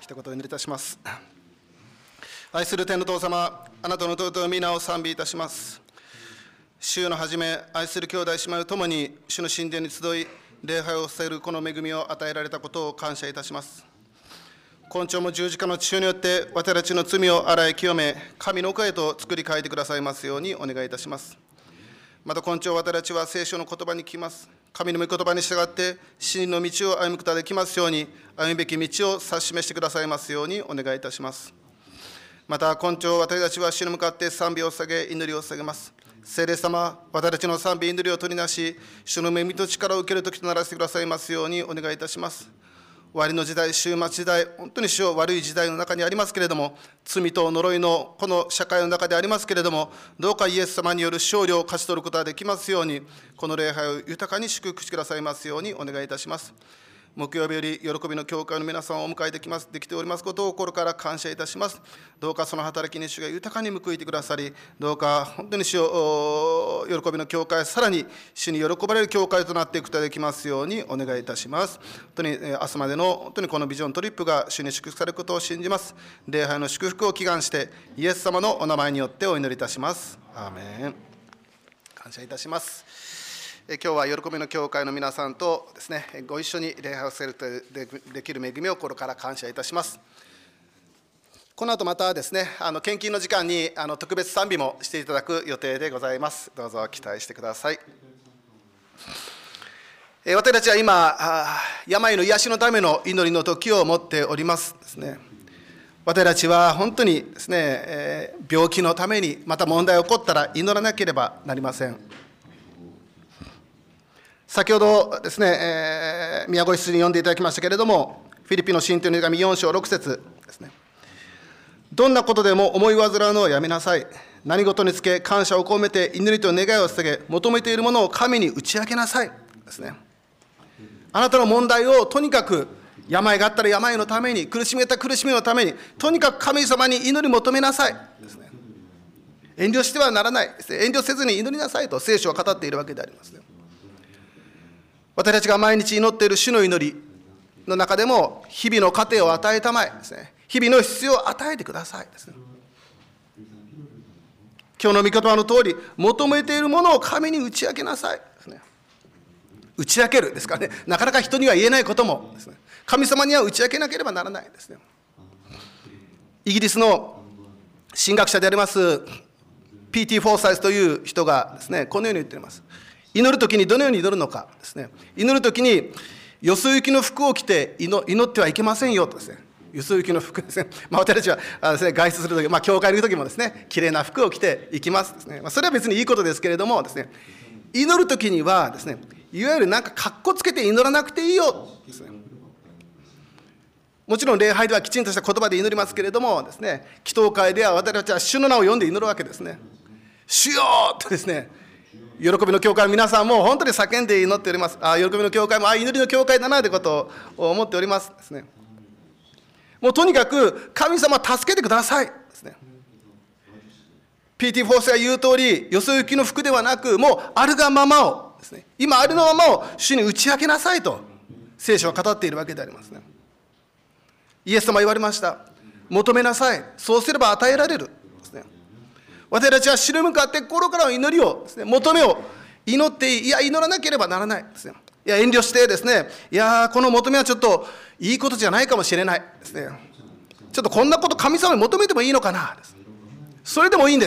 一言お祈りいたします。愛する天の父様、あなたの尊い皆を賛美いたします。週の初め、愛する兄弟姉妹と共に主の神殿に集い、礼拝をさせるこの恵みを与えられたことを感謝いたします。今朝も十字架の血潮によって私たちの罪を洗い清め、神の子へと作り変えてくださいますようにお願いいたします。また今朝私たちは聖書の言葉に聞きます。神の御言葉に従って真の道を歩むことができますように、歩むべき道を指し示してくださいますようにお願いいたします。また今朝私たちは主に向かって賛美を捧げ、祈りを捧げます。聖霊様、私たちの賛美、祈りを取りなし、主の恵みと力を受ける時とならせてくださいますようにお願いいたします。終わりの時代、終末時代、本当に主を悪い時代の中にありますけれども、罪と呪いのこの社会の中でありますけれども、どうかイエス様による勝利を勝ち取ることができますように、この礼拝を豊かに祝福してくださいますようにお願いいたします。木曜日より喜びの教会の皆さんをお迎えできておりますことを心から感謝いたします。どうかその働きに主が豊かに報いてくださり、どうか本当に主を喜びの教会、さらに主に喜ばれる教会となっていくことができますようにお願いいたします。本当に明日までの本当にこのビジョントリップが主に祝福されることを信じます。礼拝の祝福を祈願して、イエス様のお名前によってお祈りいたします。アーメン。感謝いたします。今日は喜びの教会の皆さんとですね、ご一緒に礼拝をすることができる恵みを心から感謝いたします。この後またですね、献金の時間に特別賛美もしていただく予定でございます。どうぞ期待してください。私たちは今、病の癒しのための祈りの時を持っておりますですね。私たちは本当にですね、病気のためにまた問題が起こったら祈らなければなりません。先ほどですね、宮越室に読んでいただきましたけれども、フィリピの信徒の手紙4章6節ですね。どんなことでも思い煩うのをやめなさい。何事につけ感謝を込めて祈りと願いを捧げ、求めているものを神に打ち明けなさいですね。あなたの問題をとにかく、病があったら病のために、苦しみがあったら苦しみのために、とにかく神様に祈り求めなさいですね。遠慮してはならないですね。遠慮せずに祈りなさいと聖書は語っているわけでありますね。私たちが毎日祈っている主の祈りの中でも、日々の糧を与えたまえですね。日々の必要を与えてくださいですね。今日の御言葉の通り、求めているものを神に打ち明けなさいですね。打ち明けるですからね、なかなか人には言えないこともですね、神様には打ち明けなければならないですね。イギリスの神学者でありますP.T. フォーサイスという人がですね、このように言っています。祈るときにどのように祈るのかですね。祈るときによそ行きの服を着て祈ってはいけませんよとですね。よそ行きの服ですね。私たちはですね、外出するとき、教会に行くときもですね、きれいな服を着て行きますですね。それは別にいいことですけれどもですね、祈るときにはですね、いわゆるなんか格好つけて祈らなくていいよですね。もちろん礼拝ではきちんとした言葉で祈りますけれどもですね、祈祷会では私たちは主の名を読んで祈るわけですね。主よとですね、喜びの教会の皆さんも本当に叫んで祈っております。喜びの教会も祈りの教会だなということを思っておりますですね。もうとにかく神様助けてくださいですね。P.T. フォースが言う通り、よそ行きの服ではなく、もうあるがままをですね、今あるのままを主に打ち明けなさいと聖書は語っているわけでありますね。イエス様は言われました。求めなさい。そうすれば与えられる。私たちは主に向かって心からの祈りをですね、求めを祈って祈らなければならないですね。遠慮してですね、この求めはちょっといいことじゃないかもしれないですね。ちょっとこんなこと神様に求めてもいいのかなです。それでもいいんです。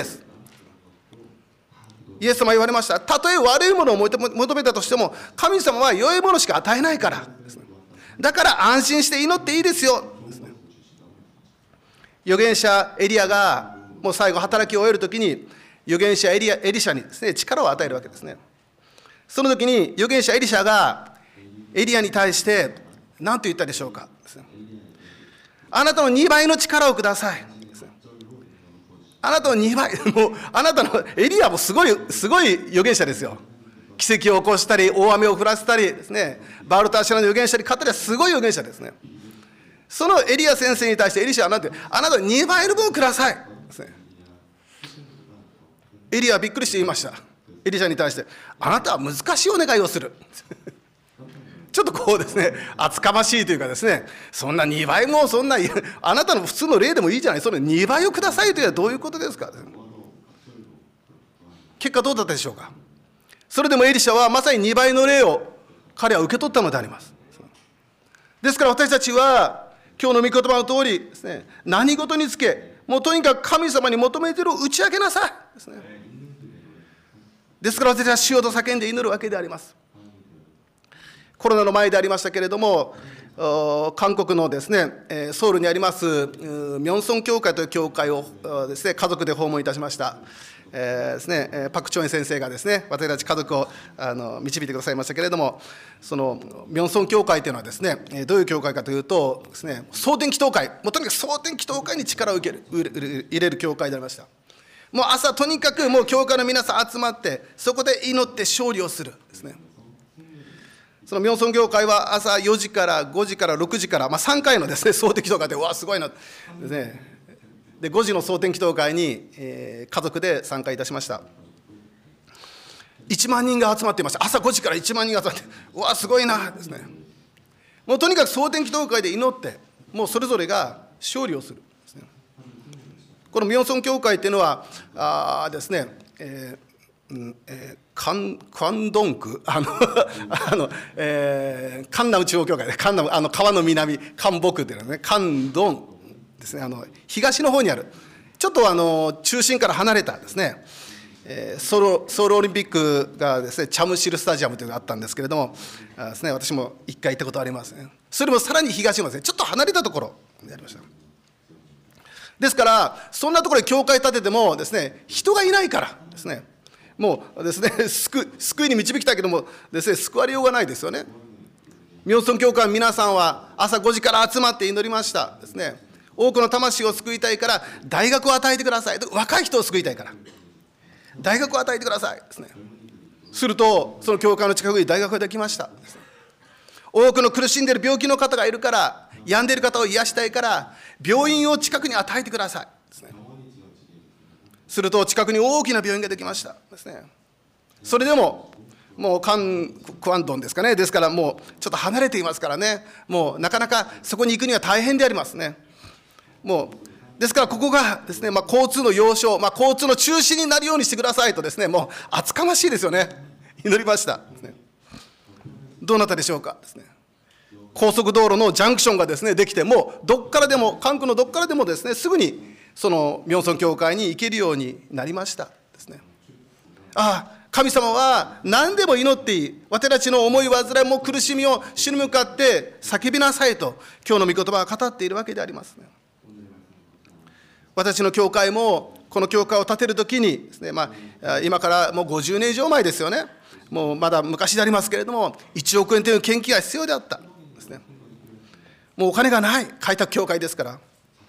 イエス様は言われました。たとえ悪いものを求めたとしても、神様は良いものしか与えないからですね。だから安心して祈っていいですよですね。預言者エリアがもう最後働きを終えるときに、預言者エリシャにですね、力を与えるわけですね。その時に預言者エリシャがエリアに対して何と言ったでしょうかですね。あなたの2倍の力をくださいですね。あなたの2倍、もうあなたのエリアもすごい預言者ですよ。奇跡を起こしたり、大雨を降らせたりですね、バールターシャの預言者に語りはすごい預言者ですね。そのエリア先生に対してエリシャは何て言う、あなたの2倍の分ください。エリアはびっくりして言いました。エリシャに対して、あなたは難しいお願いをする。 ちょっとこうですね、厚かましいというかですね、そんな2倍もそんな、あなたの普通の例でもいいじゃない、その2倍をくださいというのはどういうことですか。結果どうだったでしょうか。それでもエリシャはまさに2倍の例を彼は受け取ったのであります。ですから私たちは今日の御言葉の通りですね、何事につけ、もうとにかく神様に求めているを打ち明けなさいですね。ですから私は主よと叫んで祈るわけであります。コロナの前でありましたけれども、韓国のですね、ソウルにありますミョンソン教会という教会をですね、家族で訪問いたしました。ですね、パク・チョンエ先生がですね、私たち家族を導いてくださいましたけれども、そのミョンソン教会というのはですね、どういう教会かというとですね、蒼天祈祷会、もうとにかく蒼天祈祷会に力を入れる教会でありました。もう朝とにかくもう教会の皆さん集まってそこで祈って勝利をするですね。そのミョンソン教会は朝4時から5時から6時から、3回のですね、蒼天祈祷会で、うわすごいなですね。で5時の蒼天祈祷会に、家族で参加いたしました。1万人が集まっていました。朝5時から1万人が集まって、うわすごいなですね。もうとにかく蒼天祈祷会で祈って、もうそれぞれが勝利をするですね。このミョンソン教会っていうのはですね、カンドン区カンナム中央教会で、カンナム川の南、カンボ区っていうのはね、カンドンですね、東の方にある、ちょっと中心から離れたですね、ソウルオリンピックがですね、チャムシルスタジアムというのがあったんですけれどもですね、私も1回行ったことありますね。それもさらに東のですね、ちょっと離れたところでありました。ですからそんなところに教会建ててもですね、人がいないからですね、もうですね、救いに導きたいけどもですね、救われようがないですよね。ミョンソン教会の皆さんは朝5時から集まって祈りましたですね。多くの魂を救いたいから大学を与えてください、若い人を救いたいから大学を与えてくださいですね。するとその教会の近くに大学ができましたですね。多くの苦しんでいる病気の方がいるから、病んでいる方を癒したいから病院を近くに与えてくださいですね。すると近くに大きな病院ができましたですね。それでももうクアンドンですかね、ですからもうちょっと離れていますからね、もうなかなかそこに行くには大変でありますね。もうですからここがですね、交通の要衝、交通の中心になるようにしてくださいとですね、もう厚かましいですよね。祈りましたですね。どうなったでしょうかですね。高速道路のジャンクションがですねできて、もうどっからでも、韓国のどっからでもですね、すぐにそのミョンソン教会に行けるようになりましたですね。神様は何でも祈っていい、私たちの思い煩いも苦しみを主に向かって叫びなさいと今日の御言葉は語っているわけでありますね。私の教会もこの教会を建てるときにですね、今からもう50年以上前ですよね。もうまだ昔でありますけれども、1億円という献金が必要であったですね。もうお金がない開拓教会ですから、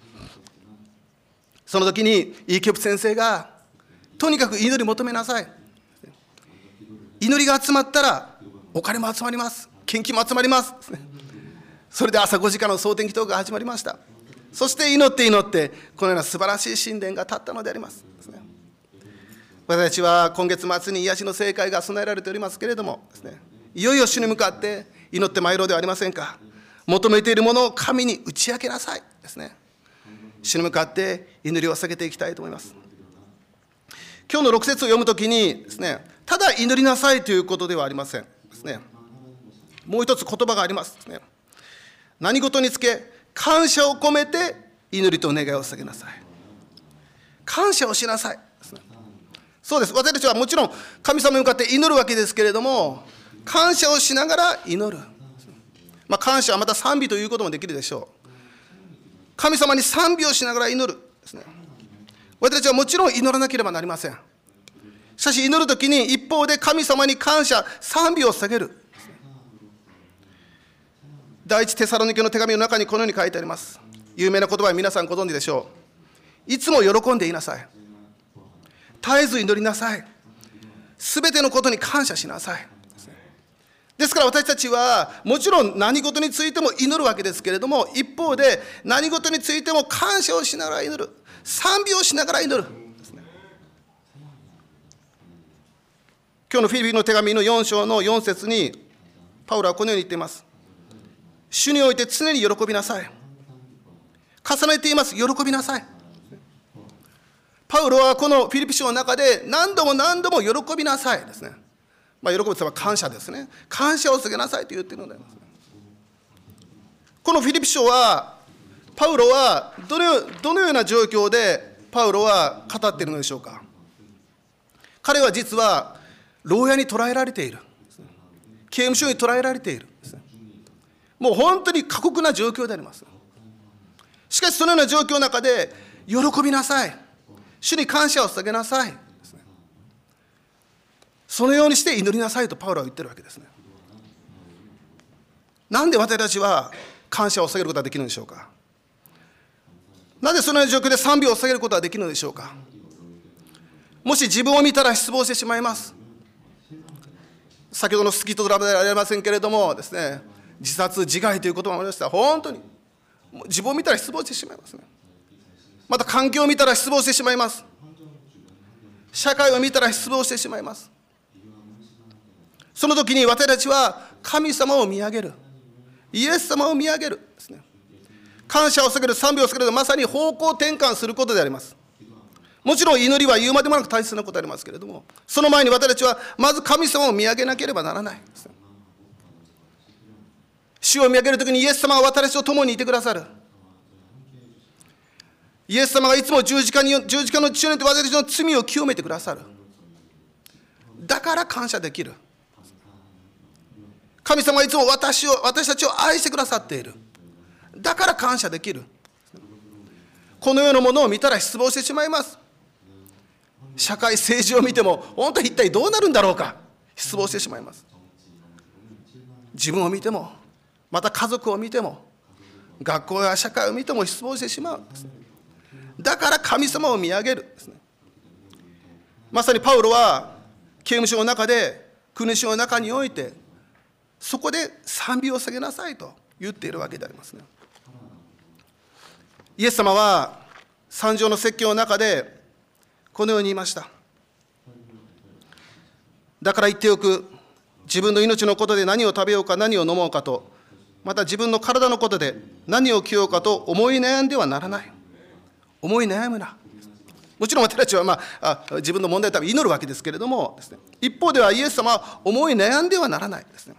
その時にイ・キョプ先生がとにかく祈り求めなさい、祈りが集まったらお金も集まります、献金も集まりますですね。それで朝5時からの蒼天祈祷が始まりました。そして祈って祈って、このような素晴らしい神殿が建ったのであります。私たちは今月末に癒しの聖会が備えられておりますけれどもですね、いよいよ主に向かって祈ってまいろうではありませんか。求めているものを神に打ち明けなさいですね。主に向かって祈りを捧げていきたいと思います。今日の6節を読むときにですね、ただ祈りなさいということではありませんですね。もう一つ言葉がありますですね。何事につけ感謝を込めて祈りと願いを捧げなさい。感謝をしなさいですね。そうです。私たちはもちろん神様に向かって祈るわけですけれども、感謝をしながら祈る。感謝はまた賛美ということもできるでしょう。神様に賛美をしながら祈るですね。私たちはもちろん祈らなければなりません。しかし祈るときに一方で神様に感謝、賛美を捧げる。第一テサロニケの手紙の中にこのように書いてあります。有名な言葉は皆さんご存知でしょう。いつも喜んでいなさい。絶えず祈りなさい。すべてのことに感謝しなさい。ですから私たちはもちろん何事についても祈るわけですけれども、一方で何事についても感謝をしながら祈る、賛美をしながら祈る。今日のフィリピンの手紙の4章の4節にパウロはこのように言っています。主において常に喜びなさい。重ねて言います。喜びなさい。パウロはこのフィリピ書の中で何度も何度も喜びなさいですね。喜ぶというのは感謝ですね。感謝を告げなさいと言っているのであります。このフィリピ書は、パウロはどのような状況でパウロは語っているのでしょうか。彼は実は牢屋に捕らえられている。刑務所に捕らえられている。もう本当に過酷な状況であります。しかしそのような状況の中で、喜びなさい。主に感謝を捧げなさい。そのようにして祈りなさいとパウロは言ってるわけですね。なんで私たちは感謝を捧げることができるのでしょうか。なぜそのような状況で賛美を捧げることができるのでしょうか。もし自分を見たら失望してしまいます。先ほどの好きと比べではありませんけれどもですね、自殺自害という言葉もありました。本当に自分を見たら失望してしまいますね。また環境を見たら失望してしまいます。社会を見たら失望してしまいます。その時に私たちは神様を見上げる、イエス様を見上げるですね。感謝を捧げる、賛美を捧げる、まさに方向転換することであります。もちろん祈りは言うまでもなく大切なことでありますけれども、その前に私たちはまず神様を見上げなければならないですね。主を見上げるときにイエス様は私たちと共にいてくださる。イエス様がいつも十字架の血によって私たちの罪を清めてくださる。だから感謝できる。神様はいつも私たちを愛してくださっている。だから感謝できる。このようなものを見たら失望してしまいます。社会政治を見ても本当に一体どうなるんだろうか、失望してしまいます。自分を見ても、また家族を見ても、学校や社会を見ても失望してしまうんです。だから神様を見上げるですね。まさにパウロは刑務所の中で、苦しみの中において、そこで賛美を捧げなさいと言っているわけでありますね。イエス様は三条の説教の中でこのように言いました。だから言っておく、自分の命のことで何を食べようか何を飲もうかと、また自分の体のことで何を着ようかと思い悩んではならない。思い悩むな。もちろん私たちは、自分の問題のために祈るわけですけれどもですね、一方ではイエス様は思い悩んではならないですね。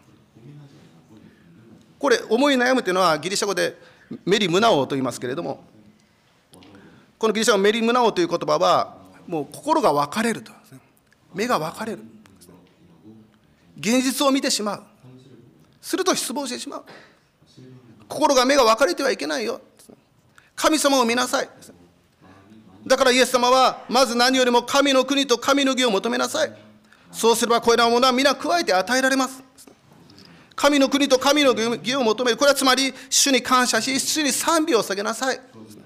これ思い悩むというのはギリシャ語でメリムナオと言いますけれども、このギリシャ語メリムナオという言葉はもう心が分かれると、目が分かれる、現実を見てしまう、すると失望してしまう。心が目が分かれてはいけないよ、神様を見なさい。だからイエス様はまず何よりも神の国と神の義を求めなさい。そうすればこれらのものは皆加えて与えられます。神の国と神の義を求める。これはつまり主に感謝し、主に賛美を捧げなさい。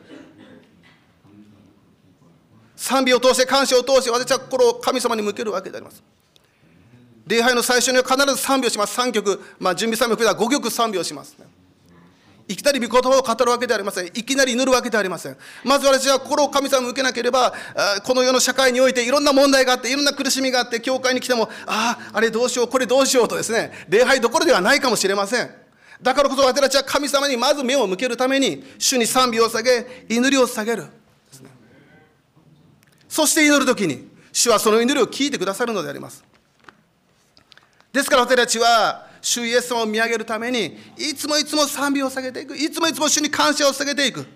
賛美を通して、感謝を通して私は心を神様に向けるわけであります。礼拝の最初には必ず賛美をします。3曲、準備賛美をでは5曲賛美をします。いきなり御言葉を語るわけではありません。いきなり祈るわけではありません。まず私は心を神様に向けなければ、この世の社会においていろんな問題があって、いろんな苦しみがあって、教会に来ても、あれどうしよう、これどうしようとですね、礼拝どころではないかもしれません。だからこそ私たちは神様にまず目を向けるために、主に賛美を捧げ、祈りを捧げる。そして祈るときに、主はその祈りを聞いてくださるのであります。ですから私たちは、主イエス様を見上げるために、いつもいつも賛美を捧げていく。いつもいつも主に感謝を捧げていく。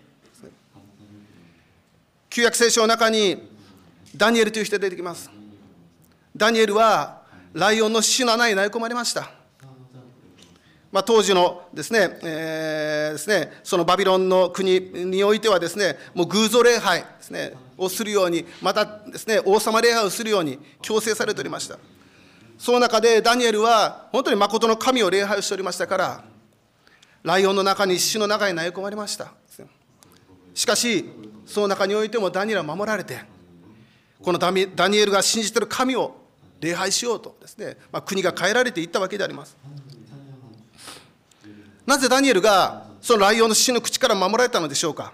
旧約聖書の中に、ダニエルという人が出てきます。ダニエルは、ライオンの死の穴に投げ込まれました。当時のですね、そのバビロンの国においてはですね、もう偶像礼拝ですね、をするように、またですね、王様礼拝をするように強制されておりました。その中でダニエルは本当に誠の神を礼拝しておりましたから、ライオンの中に、死の中に投げ込まれました。しかし、その中においてもダニエルは守られて、このダニエルが信じている神を礼拝しようとですね、国が変えられていったわけであります。なぜダニエルがそのライオンの死の口から守られたのでしょうか。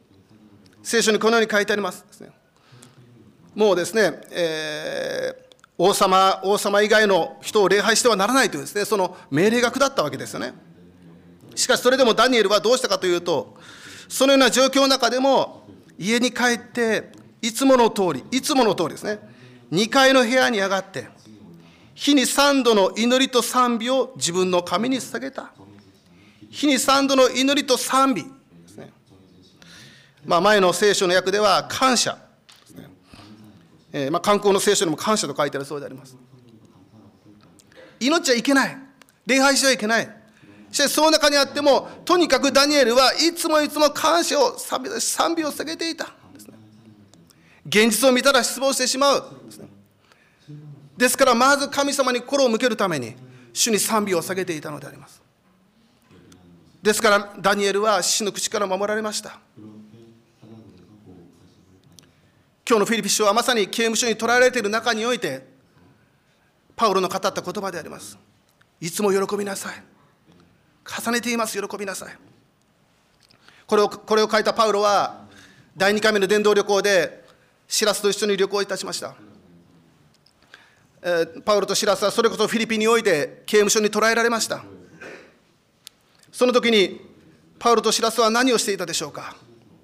聖書にこのように書いてあります。もうですね、 王様以外の人を礼拝してはならないというですね、その命令が下ったわけですよね。しかしそれでもダニエルはどうしたかというと、そのような状況の中でも家に帰っていつもの通りですね、2階の部屋に上がって日に3度の祈りと賛美を自分の神に捧げた。日に3度の祈りと賛美ですね。前の聖書の訳では感謝ですね。観光の聖書にも感謝と書いてあるそうであります。祈っちゃいけない、礼拝してはいけない。しかしその中にあっても、とにかくダニエルはいつも感謝を賛美を捧げていたですね。現実を見たら失望してしまうですね。ですからまず神様に心を向けるために主に賛美を捧げていたのであります。ですからダニエルは死の口から守られました。今日のフィリピ書はまさに刑務所に捕らえられている中においてパウロの語った言葉であります。いつも喜びなさい、重ねています、喜びなさい。これを書いたパウロは第2回目の伝道旅行でシラスと一緒に旅行いたしました。パウロとシラスはそれこそフィリピンにおいて刑務所に捕らえられました。その時にパウロとシラスは何をしていたでしょうか。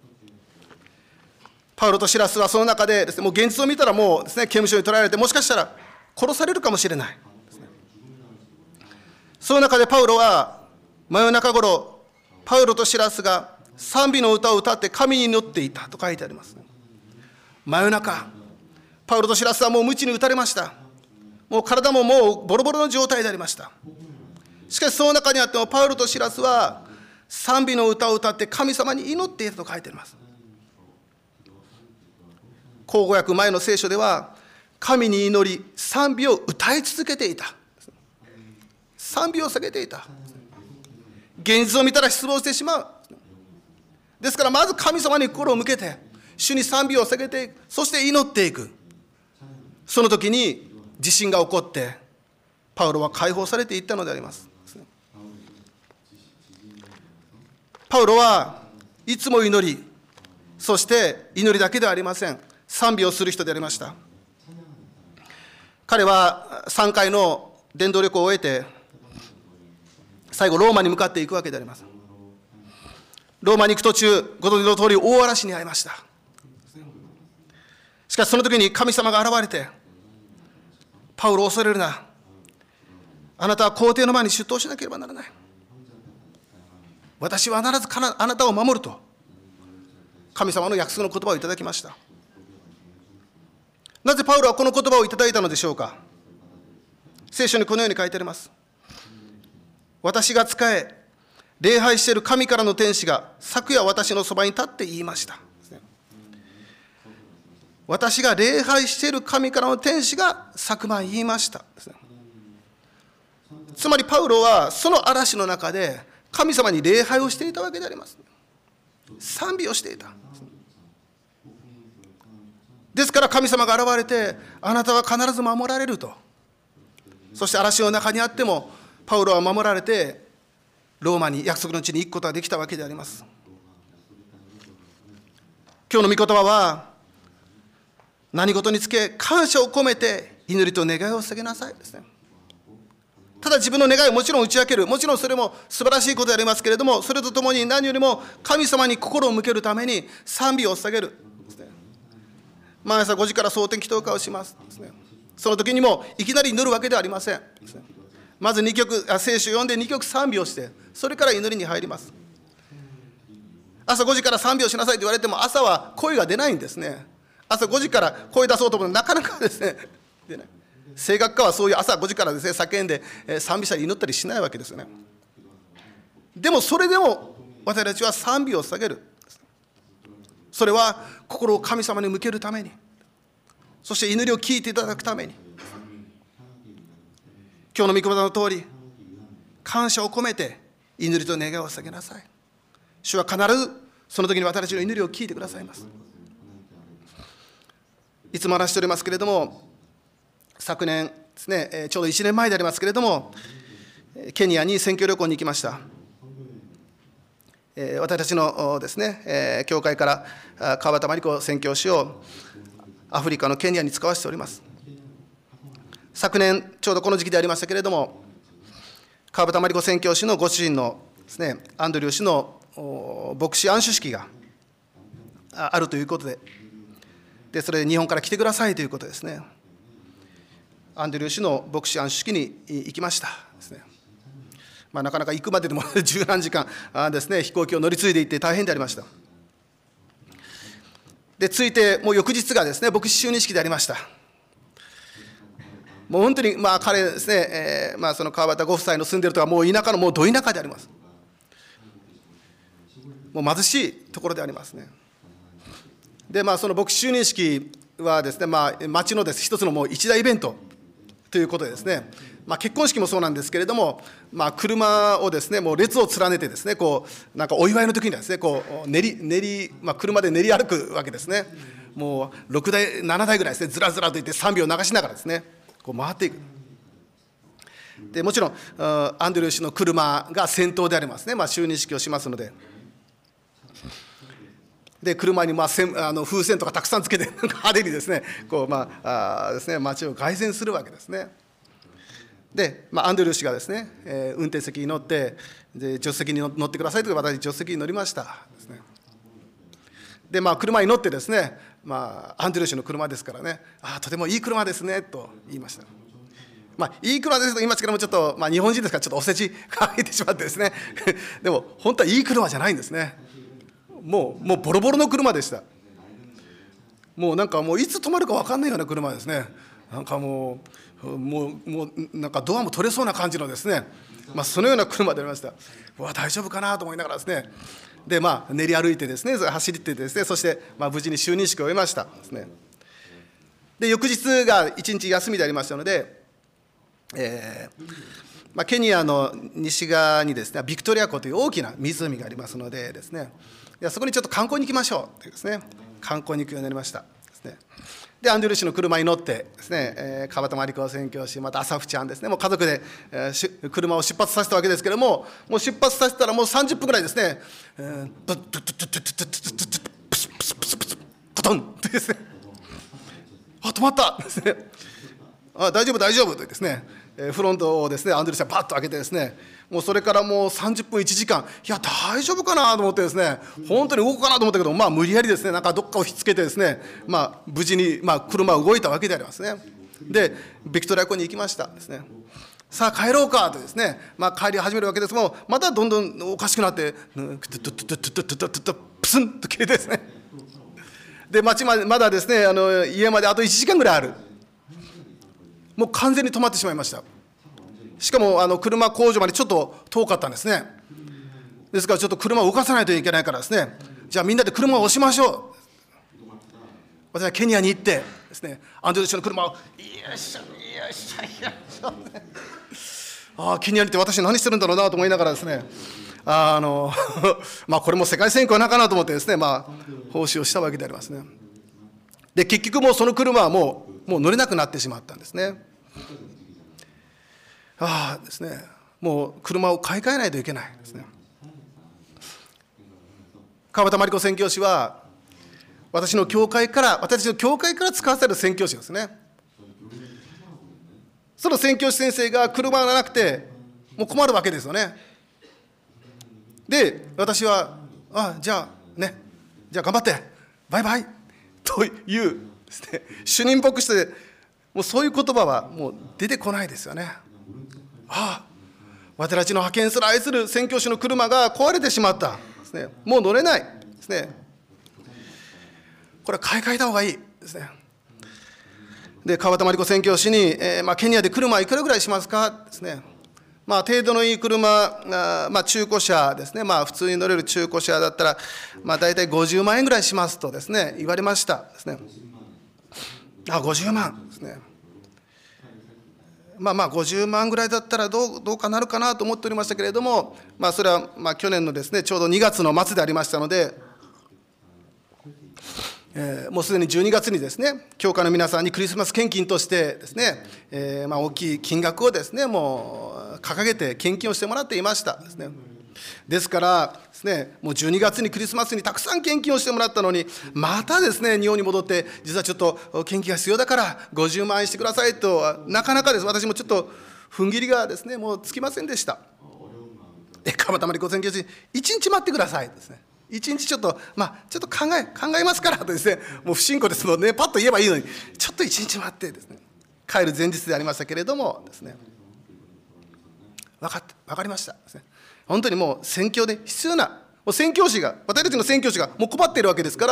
パウロとシラスはその中でですね、もう現実を見たらもうですね、刑務所に捕らえられて、もしかしたら殺されるかもしれないですね。その中でパウロは真夜中頃、パウロとシラスが賛美の歌を歌って神に祈っていたと書いてあります。真夜中、パウロとシラスはもう鞭に打たれました。もう体ももうボロボロの状態でありました。しかしその中にあってもパウロとシラスは賛美の歌を歌って神様に祈っていたと書いてあります。口語訳前の聖書では、神に祈り賛美を歌い続けていた、賛美を捧げていた。現実を見たら失望してしまう。ですからまず神様に心を向けて主に賛美を捧げていく、そして祈っていく。その時に地震が起こってパウロは解放されていったのであります。パウロはいつも祈り、そして祈りだけではありません、賛美をする人でありました。彼は3回の伝道旅行を終えて最後ローマに向かっていくわけであります。ローマに行く途中、ご存知の通り大嵐に遭いました。しかしその時に神様が現れて、パウロを恐れるな、あなたは皇帝の前に出頭しなければならない、私は必ずあなたを守ると神様の約束の言葉をいただきました。なぜパウロはこの言葉をいただいたのでしょうか。聖書にこのように書いてあります。私が仕え礼拝している神からの天使が昨夜私のそばに立って言いました。私が礼拝している神からの天使が昨晩言いました。つまりパウロはその嵐の中で神様に礼拝をしていたわけであります。賛美をしていた。ですから神様が現れて、あなたは必ず守られると。そして嵐の中にあってもパウロは守られてローマに約束の地に行くことができたわけであります。今日の御言葉は、何事につけ感謝を込めて祈りと願いを捧げなさいですね。ただ自分の願いをもちろん打ち明ける、もちろんそれも素晴らしいことでありますけれども、それとともに何よりも神様に心を向けるために賛美を捧げるですね。毎朝5時から蒼天祈祷会をしますですね。その時にもいきなり祈るわけではありませんですね。まず聖書を読んで2曲賛美をして、それから祈りに入ります。朝5時から賛美をしなさいと言われても、朝は声が出ないんですね。朝5時から声出そうと思うとなかなかですね、出ない。声楽家はそういう朝5時からですね、叫んで賛美したり祈ったりしないわけですよね。でもそれでも私たちは賛美を捧げる。それは心を神様に向けるために、そして祈りを聞いていただくために。今日の御言葉の通り、感謝を込めて祈りと願いを捧げなさい。主は必ずその時に私たちの祈りを聞いてくださいます。いつも話しておりますけれども、昨年ですね、ちょうど1年前でありますけれども、ケニアに宣教旅行に行きました。私たちのですね、教会から川端真理子宣教師をアフリカのケニアに使わせております。 昨年、ちょうどこの時期でありましたけれども、川端真理子宣教師のご主人のですね、アンドリュー氏の牧師安守式があるということで、それで日本から来てくださいということですね。アンドリュー氏の牧師安守式に行きましたですね。なかなか行くまででも十何時間ですね、飛行機を乗り継いでいって大変でありました。で、ついてもう翌日がですね、牧師就任式でありました。もう本当に彼ですね、その川端ご夫妻の住んでいるところはもう田舎のもうど田舎であります。もう貧しいところでありますね。で、その牧師就任式はですね、町の一つのもう一大イベントということでですね、結婚式もそうなんですけれども、車をですね、もう列を連ねてですね、なんかお祝いの時にですね、車で練り歩くわけですね。もう6台、7台ぐらいですね、ずらずらといって賛美を流しながらですね、回っていく。で、もちろん、アンドリュー氏の車が先頭でありますね、就任式をしますので。で、車に風船とかたくさんつけて、派手にですね、ですね、街を凱旋するわけですね。で、アンドリュー氏がですね、運転席に乗って、で助手席に乗ってくださいという私、助手席に乗りましたですね。で、車に乗ってですね、アンドリュー氏の車ですからね、とてもいい車ですねと言いました。いい車ですと言いましたけども、ちょっと、日本人ですから、ちょっとお世辞が入ってしまってですね、でも、本当はいい車じゃないんですね。もうボロボロの車でした。もうなんかいつ止まるか分かんないような車ですね。なんかもうなんかドアも取れそうな感じのですね、そのような車でありました。大丈夫かなと思いながらですね、で練り歩いてですね、走ってですね、そして無事に就任式を終えましたですね。で、翌日が一日休みでありましたので、ケニアの西側にですね、ビクトリア湖という大きな湖がありますのでですね、そこにちょっと観光に行きましょうというですね、観光に行くようになりましたですね。で、アンドリュー氏の車に乗ってですね、川端真理子宣教師、また朝淵ちゃんですね、もう家族で、車を出発させたわけですけれども、もう出発させたらもう30分ぐらいですね、プスプスプスプストトンってですね、止まったですね、大丈夫大丈夫とですね、フロントをですね、アンドリュー氏がパッと開けてですね、もうそれからもう30分1時間、いや大丈夫かなと思ってですね、本当に動くかなと思ったけど、無理やりですね、なんかどっかを引っつけてですね、無事に車は動いたわけでありますね。で、ビクトリア湖に行きましたですね。さあ帰ろうかとですね、帰り始めるわけですが、またどんどんおかしくなって、プスンと消えてですね、で、町まだですね、家まであと1時間ぐらいある。もう完全に止まってしまいました。しかも車工場までちょっと遠かったんですね。ですからちょっと車を動かさないといけないからですね、じゃあみんなで車を押しましょう。私はケニアに行ってですね、アンドリュー氏の車をよいしょよいしょよいしょ、ケニアに行って私何してるんだろうなと思いながらですね、これも世界選挙はなかなと思ってですね、奉仕をしたわけでありますね。で、結局もうその車はもう乗れなくなってしまったんですね。ですね、もう車を買い替えないといけないですね。川端真理子宣教師は私たちの教会から使わせる宣教師ですね。その宣教師先生が車がなくてもう困るわけですよね。で、私はじゃあ頑張ってバイバイというですね、主任牧師でもうそういう言葉はもう出てこないですよね。私たちの派遣する愛する宣教師の車が壊れてしまったですね。もう乗れないですね。これは買い替えた方がいいですね。で、川端真理子宣教師に、ケニアで車いくらぐらいしますかですね。程度のいい車、中古車ですね、普通に乗れる中古車だったら、大体50万円ぐらいしますとですね、言われましたですね。50万ですね。50万ぐらいだったらどうかなるかなと思っておりましたけれども、それは去年のですね、ちょうど2月の末でありましたので、もうすでに12月にですね、教会の皆さんにクリスマス献金としてですね、大きい金額をですね、もう掲げて献金をしてもらっていましたですね。 ですからですね、もう12月にクリスマスにたくさん献金をしてもらったのに、またですね、日本に戻って、実はちょっと献金が必要だから50万円してくださいと、なかなかです、私もちょっと踏ん切りがですね、もうつきませんでした。川端真理子宣教師、1日待ってくださいですね。1日ちょっと、ちょっと考えますからとですね、もう不信仰ですので、パッと言えばいいのに、ちょっと1日待ってですね、帰る前日でありましたけれどもですね、分かりましたですね。本当にもう宣教で必要な、もう宣教師が、私たちの宣教師がもう配っているわけですから、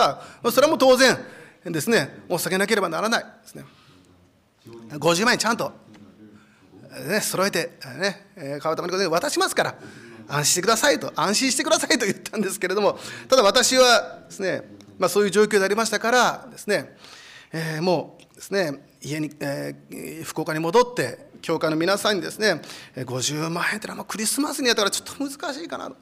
それはもう当然ですね、もう下げなければならないですね。50万円ちゃんと、揃えて、川端真理子で渡しますから、安心してくださいと言ったんですけれども、ただ私はですね、そういう状況でありましたからですね、もうですね、家に、福岡に戻って、教会の皆さんにですね、50万円というのはもうクリスマスにやったらちょっと難しいかなと、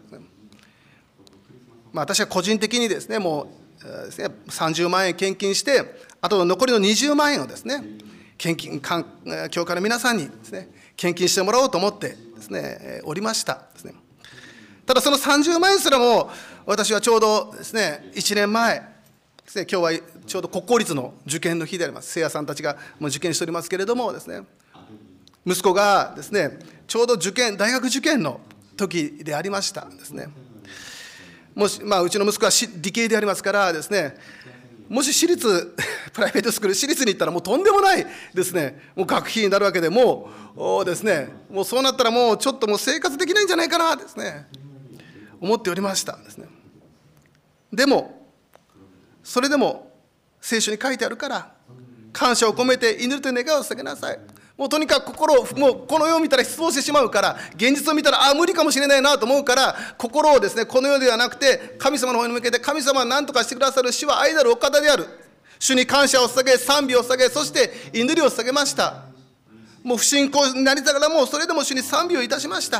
私は個人的にですね、もうですね、30万円献金して、あと残りの20万円をですね、教会の皆さんにですね、献金してもらおうと思ってですね、おりましたですね。ただその30万円すらも、私はちょうどですね、1年前ですね、今日はちょうど国公立の受験の日であります。聖夜さんたちがもう受験しておりますけれどもですね、息子がですね、ちょうど大学受験の時でありましたですね。もし、うちの息子は理系でありますからですね、もし私立、プライベートスクール、私立に行ったらもうとんでもないですね、もう学費になるわけで、もうですね、もうそうなったらもうちょっともう生活できないんじゃないかなですね、思っておりましたですね。でも、それでも聖書に書いてあるから、感謝を込めて祈るという願いを捧げなさい。もうとにかく心を、もうこの世を見たら失望してしまうから、現実を見たら、無理かもしれないなと思うから、心をですね、この世ではなくて、神様の方に向けて、神様は何とかしてくださる主は愛なるお方である。主に感謝を捧げ、賛美を捧げ、そして祈りを捧げました。もう不信仰になりながらも、それでも主に賛美をいたしました。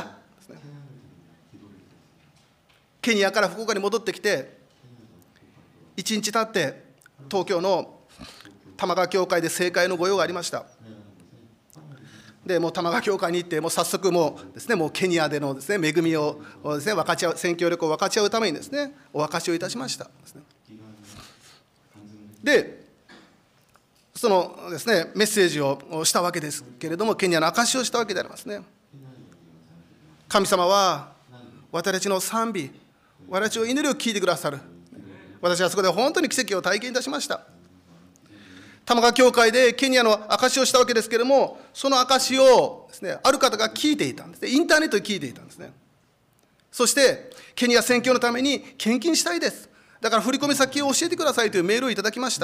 ケニアから福岡に戻ってきて、1日経って、東京の玉川教会で聖会の御用がありました。でもう玉川教会に行って、もう早速もうですね、もうケニアでのですね、恵みをですね、分かち合う、宣教旅行を分かち合うためにですね、お証しをいたしましたですね。で、そのですね、メッセージをしたわけですけれども、ケニアの証しをしたわけでありますね。神様は私たちの賛美、私たちの祈りを聞いてくださる。私はそこで本当に奇跡を体験いたしました。玉川教会でケニアの証しをしたわけですけれども、その証しをですね、ある方が聞いていたんですね。インターネットで聞いていたんですね。そして、ケニア宣教のために献金したいです。だから振込先を教えてくださいというメールをいただきました。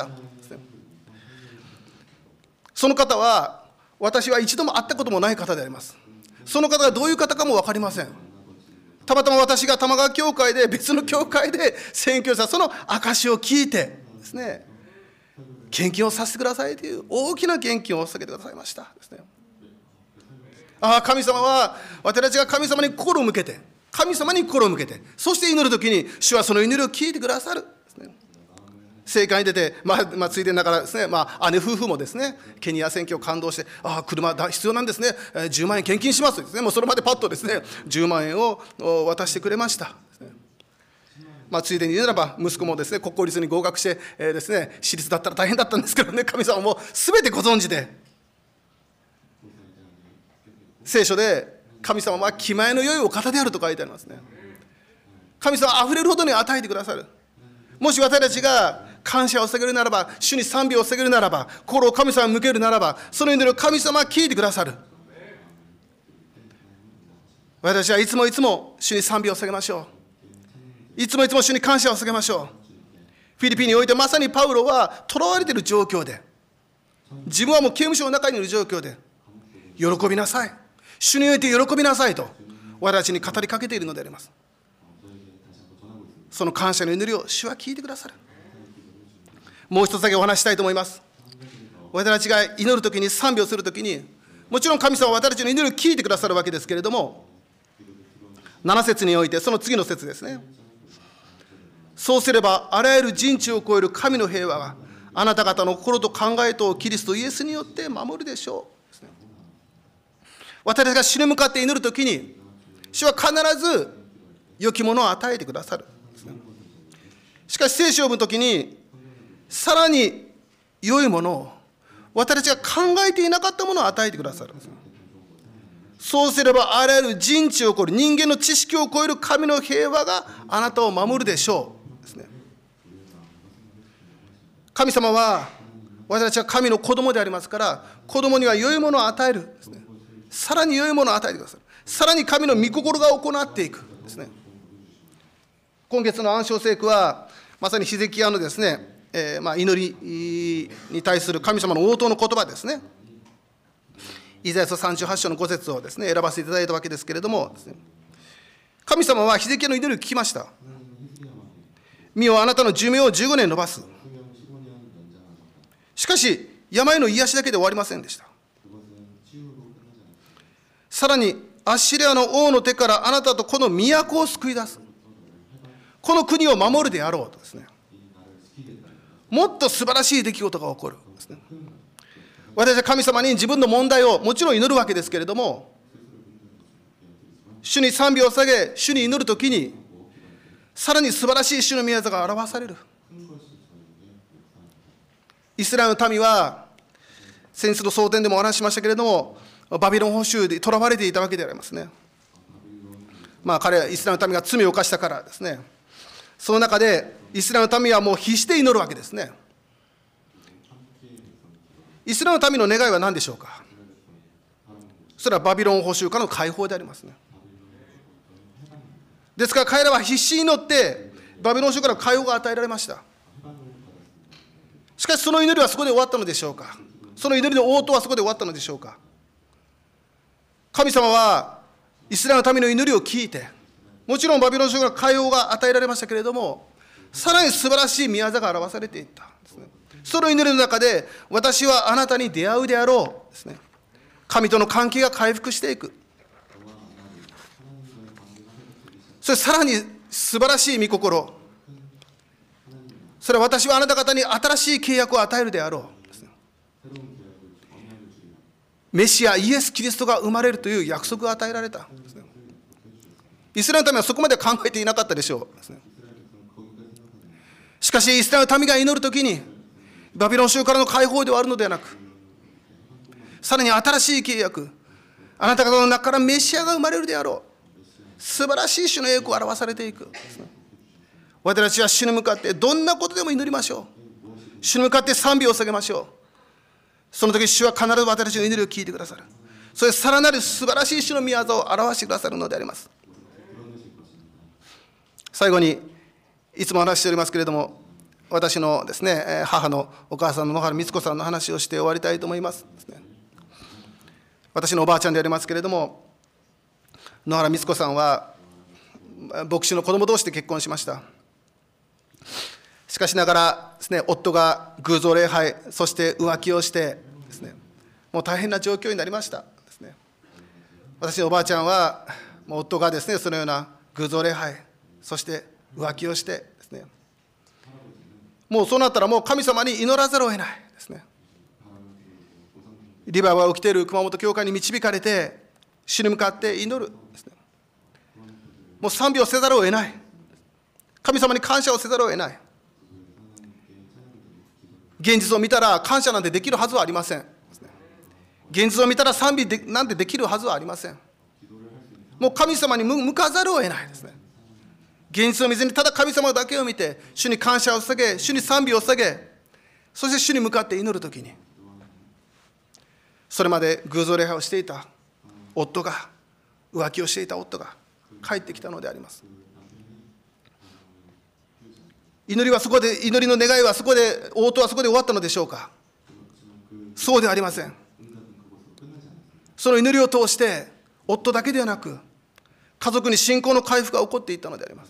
その方は、私は一度も会ったこともない方であります。その方がどういう方かも分かりません。たまたま私が玉川教会で、別の教会で宣教したその証を聞いてですね、献金をさせてくださいという大きな献金を捧げてくださいましたですね。神様は私たちが神様に心を向けて、そして祈るときに主はその祈りを聞いてくださるですね。聖会に出て、ついでながらですね、姉夫婦もですね、ケニア宣教を感動して、車必要なんですね、10万円献金しますとですね、もうそれまでパッとですね、10万円を渡してくれました。ついでに言うならば、息子もですね、国公立に合格してですね、私立だったら大変だったんですけどね、神様もすべてご存知で、聖書で神様は気前の良いお方であると書いてありますね。神様はあふれるほどに与えてくださる。もし私たちが感謝を捧げるならば、主に賛美を捧げるならば、心を神様に向けるならば、その祈りを神様は聞いてくださる。私はいつも主に賛美を捧げましょう。いつも主に感謝を捧げましょう。フィリピンにおいてまさにパウロは囚われている状況で、自分はもう刑務所の中にいる状況で、喜びなさい。主において喜びなさいと、私たちに語りかけているのであります。その感謝の祈りを主は聞いてくださる。もう一つだけお話したいと思います。私たちが祈るときに、賛美をするときに、もちろん神様は私たちの祈りを聞いてくださるわけですけれども、7節において、その次の節ですね。そうすれば、あらゆる人知を超える神の平和が、あなた方の心と考えとをキリストイエスによって守るでしょう。私たちが主に向かって祈るときに、主は必ず良きものを与えてくださる。しかし聖書を読むときに、さらに良いものを、私たちが考えていなかったものを与えてくださる。そうすればあらゆる人知を超える、人間の知識を超える神の平和があなたを守るでしょうですね。神様は、私たちは神の子供でありますから、子供には良いものを与えるですね。さらに良いものを与えてくださる。さらに神の御心が行っていくですね。今月の暗唱聖句は、まさにヒゼキヤのですね、祈りに対する神様の応答の言葉ですね。イザヤ書38章の5節をですね、選ばせていただいたわけですけれどもですね、神様はヒゼキヤの祈りを聞きました。見よ、あなたの寿命を15年延ばす。しかし、病の癒しだけで終わりませんでした。さらに、アッシリアの王の手からあなたとこの都を救い出す。この国を守るであろうとですね。もっと素晴らしい出来事が起こるですね。私は神様に自分の問題をもちろん祈るわけですけれども、主に賛美を下げ、主に祈るときに、さらに素晴らしい主の御業が表される。イスラエルの民は、先日の蒼天でもお話ししましたけれども、バビロン捕囚で囚われていたわけでありますね。イスラエルの民が罪を犯したからですね。その中で、イスラエルの民はもう必死で祈るわけですね。イスラエルの民の願いは何でしょうか。それはバビロン捕囚からの解放でありますね。ですから彼らは必死に祈ってバビロン捕囚から解放が与えられました。しかしその祈りはそこで終わったのでしょうか。その祈りの応答はそこで終わったのでしょうか。神様はイスラエルの民の祈りを聞いて、もちろんバビロン捕囚から解放が与えられましたけれども、さらに素晴らしい御業が表されていったんですね。その祈りの中で、私はあなたに出会うであろうですね。神との関係が回復していく。それさらに素晴らしい御心。それは私はあなた方に新しい契約を与えるであろうですね。メシア、イエス・キリストが生まれるという約束が与えられたんですね。イスラエルの民はそこまで考えていなかったでしょうですね。しかしイスラエルの民が祈るときに、バビロン州からの解放で終わるのではなく、さらに新しい契約、あなた方の中からメシアが生まれるであろう。素晴らしい主の栄光が表されていく。私たちは主に向かってどんなことでも祈りましょう。主に向かって賛美を捧げましょう。その時主は必ず私たちの祈りを聞いてくださる。それさらなる素晴らしい主の御業を表してくださるのであります。最後に、いつも話しておりますけれども、私のですね、母のお母さんの野原光子さんの話をして終わりたいと思います。私のおばあちゃんでありますけれども、野原光子さんは牧師の子供同士で結婚しました。しかしながらですね、夫が偶像礼拝、そして浮気をしてですね、もう大変な状況になりましたですね。私のおばあちゃんは、もう夫がですね、そのような偶像礼拝、そして浮気をしてですね、もうそうなったらもう神様に祈らざるを得ないですね。リバイバルが起きている熊本教会に導かれて、主に向かって祈るですね。もう賛美をせざるを得ない。神様に感謝をせざるを得ない。現実を見たら感謝なんてできるはずはありません。現実を見たら賛美なんてできるはずはありません。もう神様に向かざるを得ないですね。現実を見ずにただ神様だけを見て、主に感謝を捧げ、主に賛美を捧げ、そして主に向かって祈るときに、それまで偶像礼拝をしていた夫が、浮気をしていた夫が帰ってきたのであります。祈りはそこで、祈りの願いはそこで、応答はそこで終わったのでしょうか。そうではありません。その祈りを通して、夫だけではなく、家族に信仰の回復が起こっていったのであります。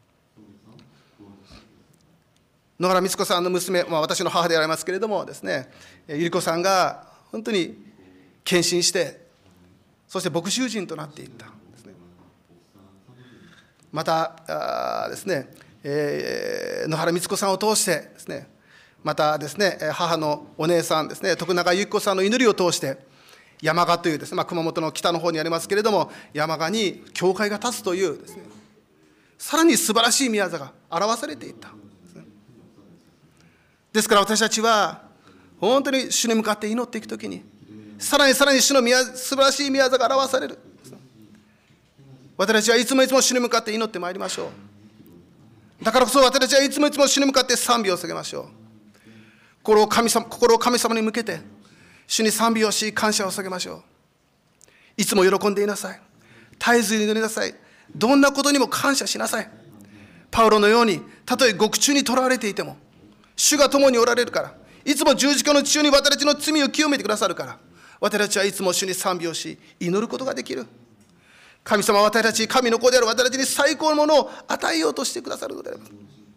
野原光子さんの娘、私の母でありますけれどもですね、ゆり子さんが本当に献身して、そして牧師人となっていったですね。またですね、野原光子さんを通してですね、またですね、母のお姉さんですね、徳永由紀子さんの祈りを通して、山鹿というですね、熊本の北の方にありますけれども、山鹿に教会が建つというですね、 さらに素晴らしい宮座が表されていった。ですから私たちは本当に主に向かって祈っていくときに、さらに主の素晴らしい宮座が表される。私たちはいつも主に向かって祈ってまいりましょう。だからこそ私たちはいつも主に向かって賛美を捧げましょう。心を神様に向けて主に賛美をし、感謝を捧げましょう。いつも喜んでいなさい。絶えずに祈りなさい。どんなことにも感謝しなさい。パウロのように、たとえ獄中に囚われていても、主が共におられるから、いつも十字架の中に私たちの罪を清めてくださるから、私たちはいつも主に賛美をし、祈ることができる。神様は私たち、神の子である私たちに最高のものを与えようとしてくださるのであります。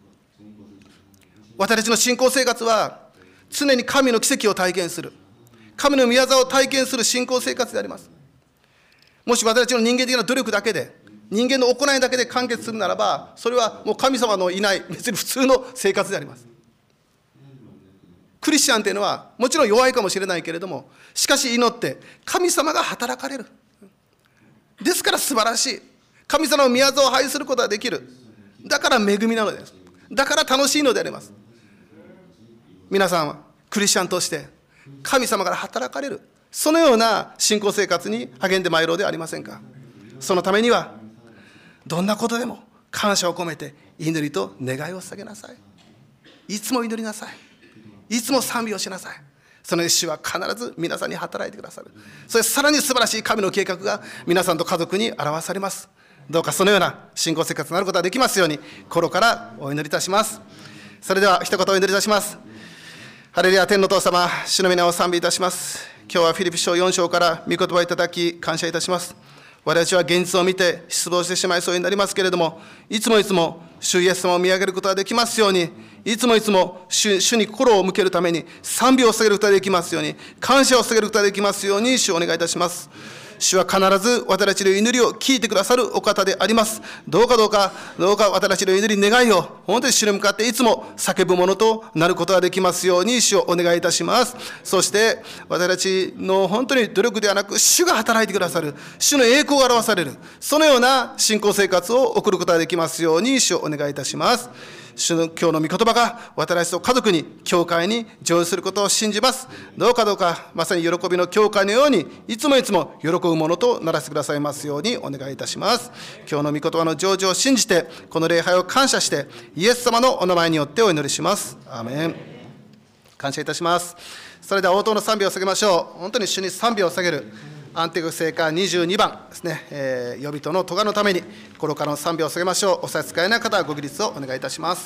私たちの信仰生活は、常に神の奇跡を体験する、神の宮座を体験する信仰生活であります。もし私たちの人間的な努力だけで、人間の行いだけで完結するならば、それはもう神様のいない、別に普通の生活であります。クリスチャンというのは、もちろん弱いかもしれないけれども、しかし祈って、神様が働かれる。ですから素晴らしい。神様の宮座を拝することができる。だから恵みなのです。だから楽しいのであります。皆さんはクリスチャンとして神様から働かれる、そのような信仰生活に励んでまいろうではありませんか。そのためにはどんなことでも感謝を込めて祈りと願いを捧げなさい。いつも祈りなさい。いつも賛美をしなさい。その主は必ず皆さんに働いてくださる。それさらに素晴らしい神の計画が皆さんと家族に表されます。どうかそのような信仰生活になることができますように心からお祈りいたします。それでは一言お祈りいたします。ハレルヤ、天の父様、主の皆を賛美いたします。今日はフィリピ書4章から御言葉をいただき感謝いたします。私たちは現実を見て失望してしまいそうになりますけれども、いつも主イエス様を見上げることができますように、いつも主に心を向けるために賛美を捧げることができますように、感謝を捧げることができますように主をお願いいたします。主は必ず私たちの祈りを聞いてくださるお方であります。どうか私たちの祈り願いを本当に主に向かっていつも叫ぶものとなることができますように主をお願いいたします。そして私たちの本当に努力ではなく、主が働いてくださる、主の栄光が表される、そのような信仰生活を送ることができますように主をお願いいたします。主の今日の御言葉が私たちと家族に、教会に成就することを信じます。どうかまさに喜びの教会のようにいつも喜ぶものとならせてくださいますようにお願いいたします。今日の御言葉の成就を信じて、この礼拝を感謝してイエス様のお名前によってお祈りします。アーメン。感謝いたします。それでは応答の賛美を捧げましょう。本当に主に賛美を捧げる安定聖歌22番ですね、予備との咎のために心からの賛美を捧げましょう。お差し支えない方はご起立をお願いいたします。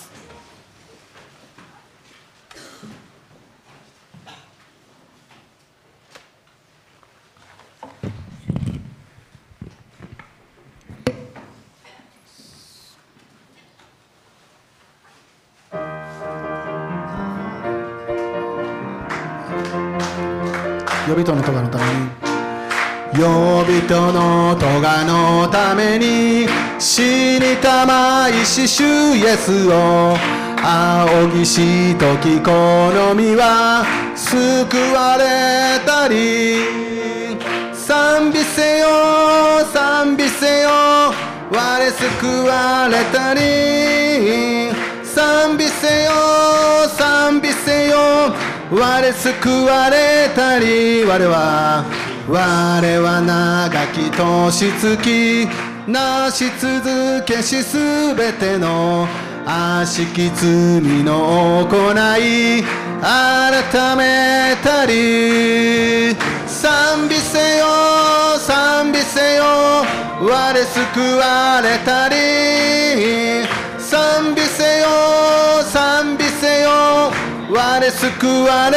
予備との咎のために、予備との咎のために死にたまいし主イエスを仰ぎしときこの身は救われたり、賛美せよ賛美せよ我救われたり、賛美せよ賛美せよ我救われたり、我は長き年月なし続けしすべての悪しき罪の行い改めたり、賛美せよ賛美せよ我救われたり、賛美せよ賛美せよ我救われ